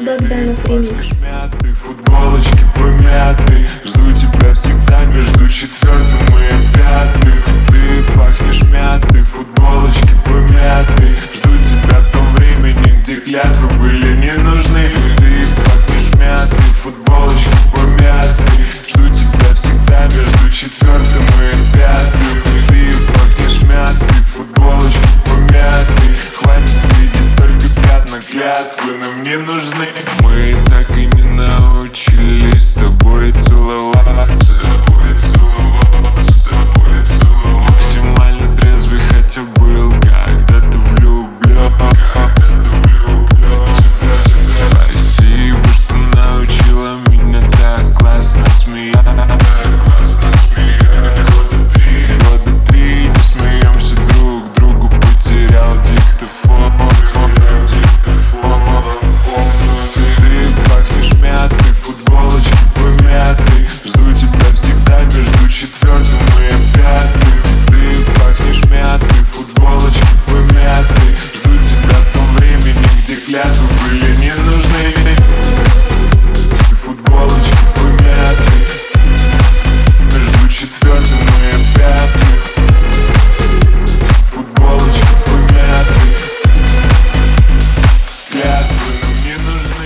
Богданов ремикс. Мятый, футболочки помятый. Жду тебя всегда между 4-м и 5-м. Ты пахнешь мятой, футболочки помятый. Жду тебя в том времени, где клятвы были не нужны. Ты пахнешь мятой, футболочки помятый. Жду тебя всегда между 4-м и 5-м. Ты пахнешь мятой, футболочки помятый. Хватит видеть только пятна, клятвы нам не нужны. Мы так и не научились с тобой целоваться. Максимально трезвый, хотя был когда-то влюблен. Спасибо, что научила меня так классно смеяться. Года три не смеемся друг другу, потерял диктофон. Ты пахнешь мятой, футболочки помятой. Жду тебя всегда между 4-м и 5-м. Ты пахнешь мятой, футболочки помятой. Жду тебя в том времени, где клятвы